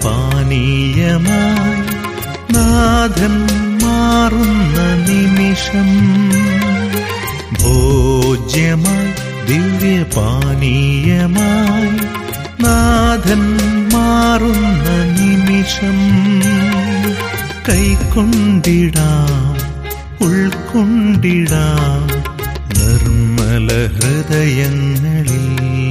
ദിവ്യപാനീയമായി നാഥൻ മാറുന്ന നിമിഷം, ഭോജ്യമായി ദിവ്യപാനീയമായി നാഥൻ മാറുന്ന നിമിഷം, കൈക്കൊണ്ടിടാം ഉൾക്കൊണ്ടിടാം നിർമ്മല ഹൃദയങ്ങളിൽ,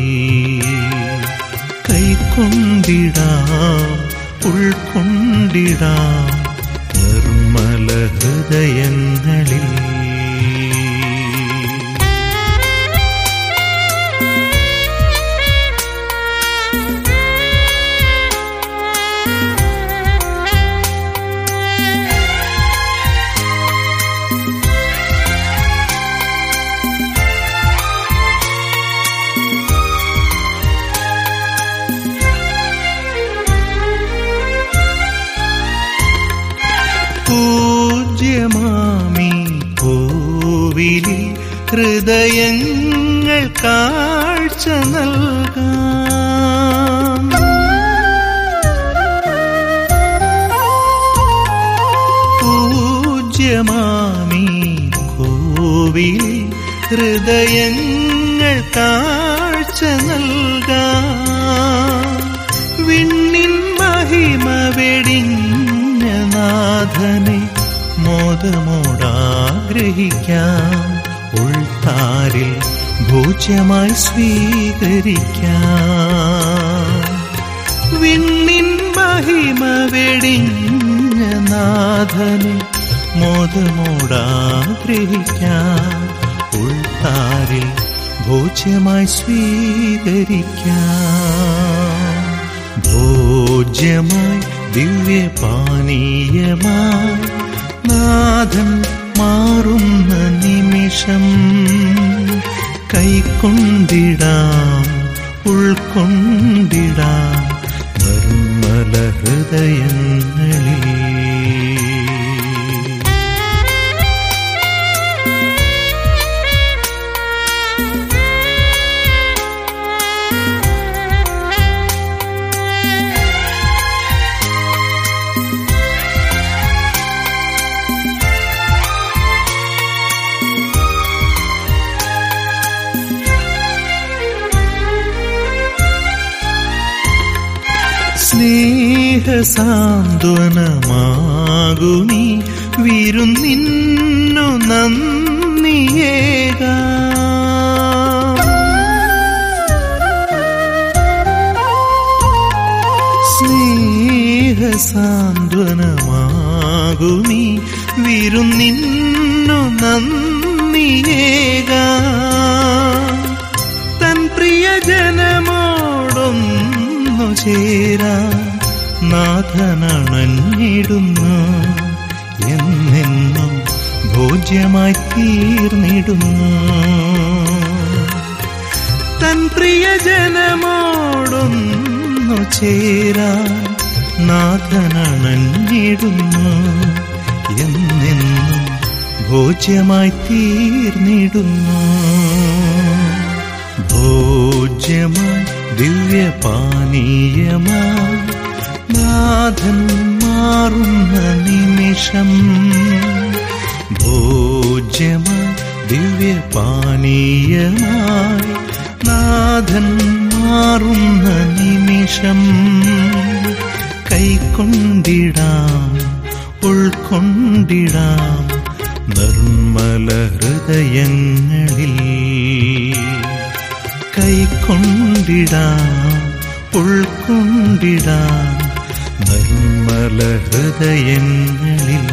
കൈക്കൊണ്ടിടാം ഉൾക്കൊണ്ടിടാം നിർമ്മല ഹൃദയങ്ങളിൽ. പൂജ്യമാമി കോവിലിൽ ഹൃദയങ്ങൾ കാഴ്ച നൽകാം, പൂജ്യമാമി കോവിലിൽ ഹൃദയങ്ങൾ കാഴ്ച നൽകാം. വിണ്ണിൻ മഹിമ വെടിഞ്ഞ നാഥനെ മോദമോടാഗ്രഹിക്കാം, ഉൾത്താരിൽ ഭോജ്യമായി സ്വീകരിക്കാം. വിണ്ണിൻ മഹിമ വെടിഞ്ഞ നാഥനെ മോദമോടാഗ്രഹിക്കാം, ഉൾത്താരിൽ ഭോജ്യമായി സ്വീകരിക്കാം. ഭോജ്യമായി ദിവ്യപാനീയമായി നാഥൻ മാറുന്ന നിമിഷം, കൈക്കൊണ്ടിടാം ഉൾക്കൊണ്ടിടാം നിർമ്മല ഹൃദയങ്ങളിൽ. സ്നേഹസാന്ത്വനമാകുമീ വിരുന്നിന്നു നന്ദിയേകാം, സ്നേഹസാന്ത്വനമാകുമീ വിരുന്നിന്നു നന്ദിയേകാം. തൻ പ്രിയജനമോടൊന്നു ചേരാൻ നാഥനണഞ്ഞിടുന്നു, എന്നെന്നും ഭോജ്യമായി തീർന്നിടുന്നു. തൻ പ്രിയജനമോടൊന്നു ചേരാൻ നാഥനണഞ്ഞിടുന്നു, എന്നെന്നും ഭോജ്യമായി തീർന്നിടുന്നു. ഭോജ്യമായി ദിവ്യപാനീയമായി നാഥൻ മാറുന്ന നിമിഷം, ഭോജ്യമായി ദിവ്യപാനീയമായി നാഥൻ മാറുന്ന നിമിഷം, കൈക്കൊണ്ടിടാം ഉൾക്കൊണ്ടിടാം നിർമ്മല ഹൃദയങ്ങളിൽ, കൈക്കൊണ്ടിടാം ഉൾക്കൊണ്ടിടാം നിർമ്മല ഹൃദയങ്ങളിൽ.